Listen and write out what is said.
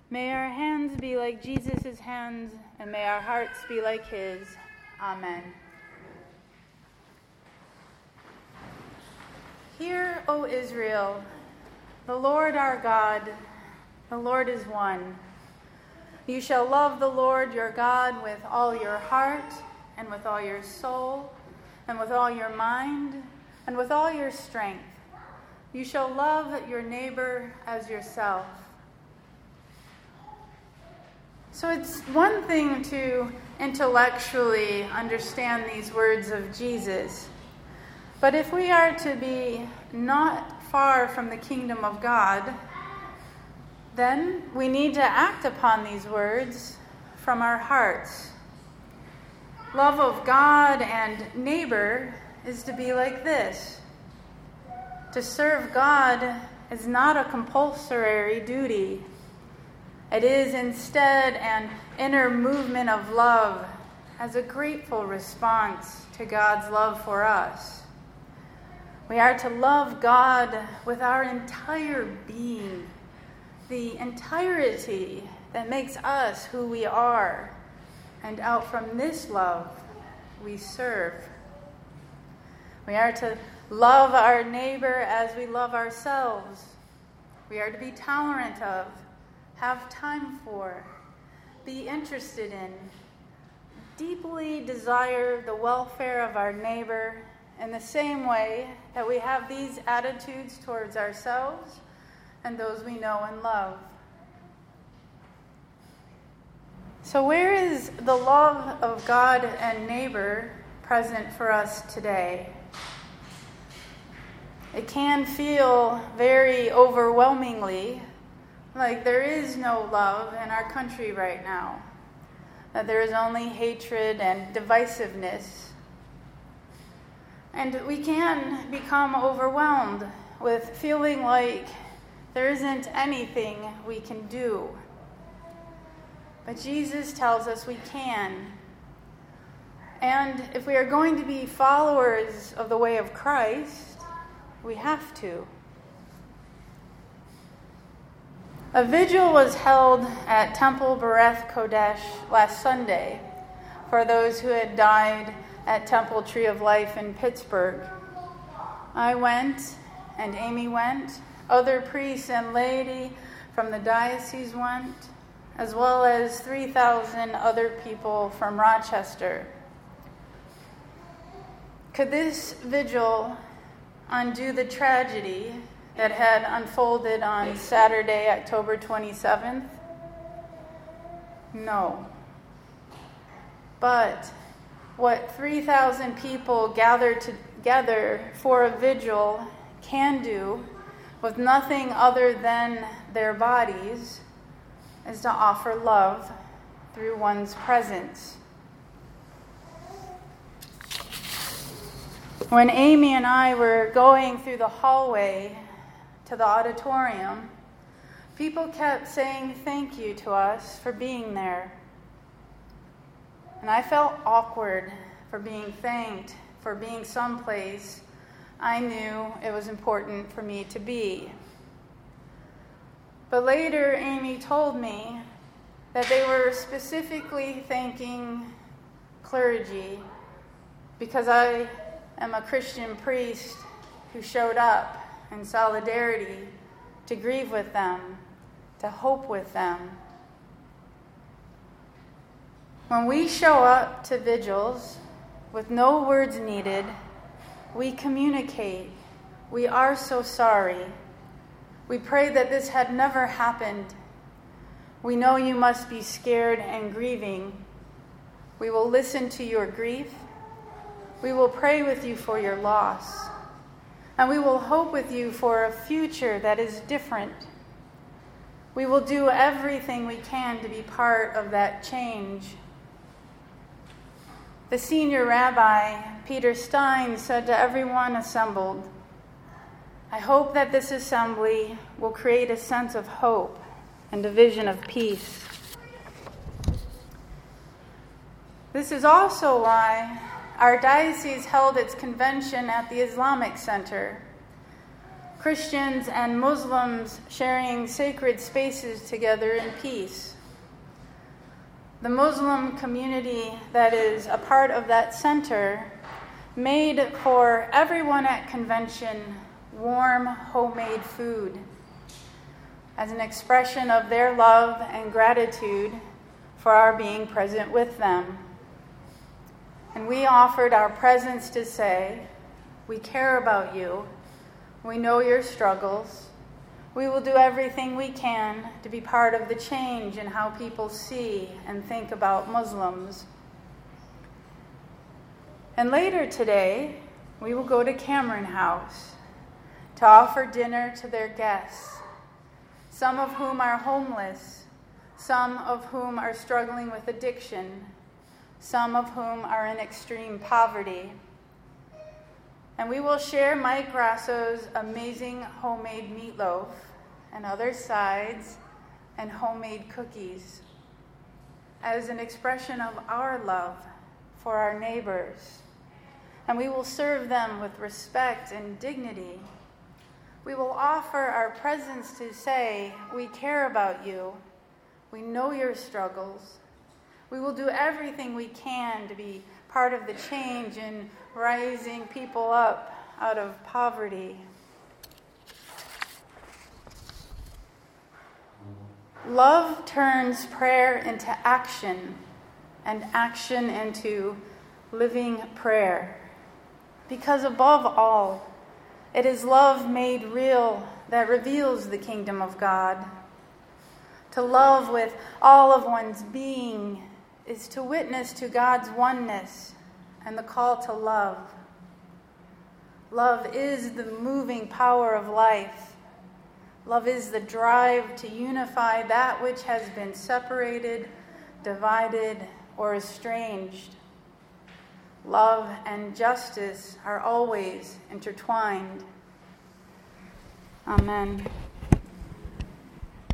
May our hands be like Jesus' hands, and may our hearts be like his. Amen. Hear, O Israel, the Lord our God, the Lord is one. You shall love the Lord your God with all your heart, and with all your soul, and with all your mind, and with all your strength. You shall love your neighbor as yourself. So it's one thing to intellectually understand these words of Jesus, but if we are to be not far from the kingdom of God, then we need to act upon these words from our hearts. Love of God and neighbor is to be like this. To serve God is not a compulsory duty. It is instead an inner movement of love as a grateful response to God's love for us. We are to love God with our entire being, the entirety that makes us who we are, and out from this love we serve. We are to love our neighbor as we love ourselves. We are to be tolerant of, have time for, be interested in, deeply desire the welfare of our neighbor in the same way that we have these attitudes towards ourselves and those we know and love. So where is the love of God and neighbor present for us today? It can feel very overwhelmingly like there is no love in our country right now, that there is only hatred and divisiveness. And we can become overwhelmed with feeling like there isn't anything we can do. But Jesus tells us we can. And if we are going to be followers of the way of Christ, we have to. A vigil was held at Temple Bereth Kodesh last Sunday for those who had died at Temple Tree of Life in Pittsburgh. I went, and Amy went. Other priests and laity from the diocese went, as well as 3,000 other people from Rochester. Could this vigil undo the tragedy that had unfolded on Saturday, October 27th? No. But what 3,000 people gathered together for a vigil can do, with nothing other than their bodies, is to offer love through one's presence. When Amy and I were going through the hallway to the auditorium, people kept saying thank you to us for being there. And I felt awkward for being thanked, for being someplace I knew it was important for me to be. But later, Amy told me that they were specifically thanking clergy because I am a Christian priest who showed up in solidarity to grieve with them, to hope with them. When we show up to vigils with no words needed, we communicate. We are so sorry. We pray that this had never happened. We know you must be scared and grieving. We will listen to your grief. We will pray with you for your loss. And we will hope with you for a future that is different. We will do everything we can to be part of that change. The senior rabbi, Peter Stein, said to everyone assembled, "I hope that this assembly will create a sense of hope and a vision of peace." This is also why our diocese held its convention at the Islamic Center. Christians and Muslims sharing sacred spaces together in peace. The Muslim community that is a part of that center made for everyone at convention warm, homemade food as an expression of their love and gratitude for our being present with them. And we offered our presence to say, we care about you, we know your struggles, we will do everything we can to be part of the change in how people see and think about Muslims. And later today, we will go to Cameron House to offer dinner to their guests, some of whom are homeless, some of whom are struggling with addiction, some of whom are in extreme poverty. And we will share Mike Grasso's amazing homemade meatloaf and other sides and homemade cookies as an expression of our love for our neighbors. And we will serve them with respect and dignity. We will offer our presence to say, we care about you. We know your struggles. We will do everything we can to be part of the change in rising people up out of poverty. Love turns prayer into action, and action into living prayer. Because above all, it is love made real that reveals the kingdom of God. To love with all of one's being is to witness to God's oneness and the call to love. Love is the moving power of life. Love is the drive to unify that which has been separated, divided, or estranged. Love and justice are always intertwined. Amen.